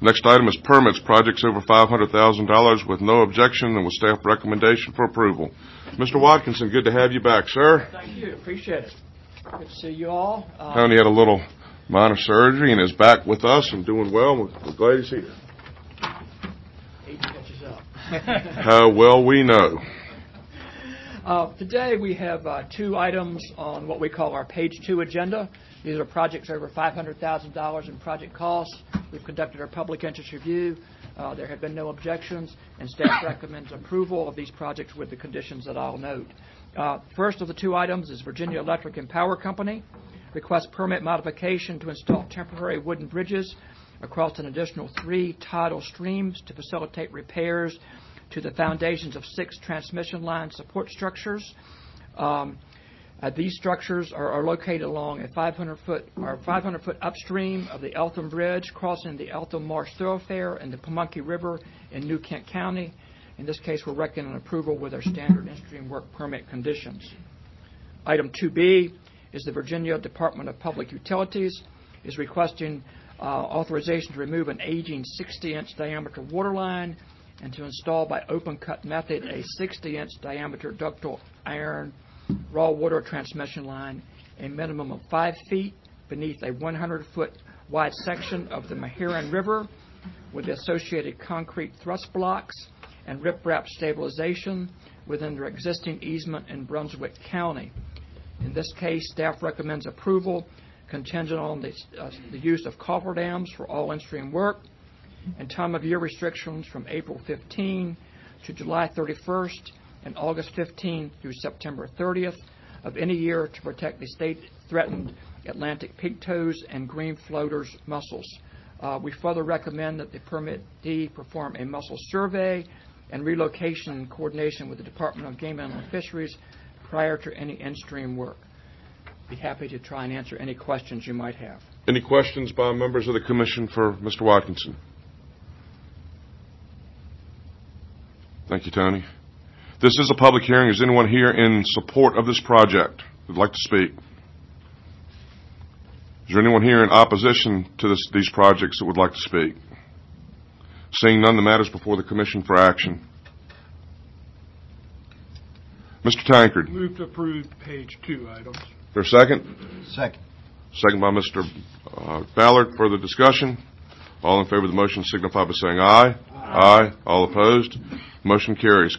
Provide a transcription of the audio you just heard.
Next item is permits, projects over $500,000 with no objection and with staff recommendation for approval. Mr. Watkinson, good to have you back, sir. Thank you. Appreciate it. Good to see you all. Tony had a little minor surgery and is back with us and doing well. We're glad he's here. 8 catches up. How well we know. Today we have 2 items on what we call our page 2 agenda. These are projects over $500,000 in project costs. We've conducted our public interest review. There have been no objections, and staff recommends approval of these projects with the conditions that I'll note. First of the 2 items is Virginia Electric and Power Company. Requests permit modification to install temporary wooden bridges across an additional 3 tidal streams to facilitate repairs to the foundations of 6 transmission line support structures. These structures are located along a 500-foot upstream of the Eltham Bridge, crossing the Eltham Marsh Thoroughfare and the Pamunkey River in New Kent County. In this case, we're recommending approval with our standard in-stream work permit conditions. Item 2B is the Virginia Department of Public Utilities is requesting authorization to remove an aging 60-inch diameter water line and to install by open cut method a 60-inch diameter ductile iron raw water transmission line a minimum of 5 feet beneath a 100-foot wide section of the Mehuron River with the associated concrete thrust blocks and riprap stabilization within their existing easement in Brunswick County. In this case, staff recommends approval contingent on the use of cofferdams for all in-stream work and time of year restrictions from April 15 to July 31st and August 15 through September 30th of any year to protect the state-threatened Atlantic pigtoes and green floaters mussels. We further recommend that the permittee perform a mussel survey and relocation in coordination with the Department of Game and Fisheries prior to any in-stream work. Be happy to try and answer any questions you might have. Any questions by members of the Commission for Mr. Watkinson? Thank you, Tony. This is a public hearing. Is anyone here in support of this project who would like to speak? Is there anyone here in opposition to these projects that would like to speak? Seeing none, the matter is before the Commission for action. Mr. Tankard. Move to approve page 2 items. Is there a second? Second. Second by Mr. Ballard. Further discussion? All in favor of the motion signify by saying aye. Aye. All opposed? Motion carries.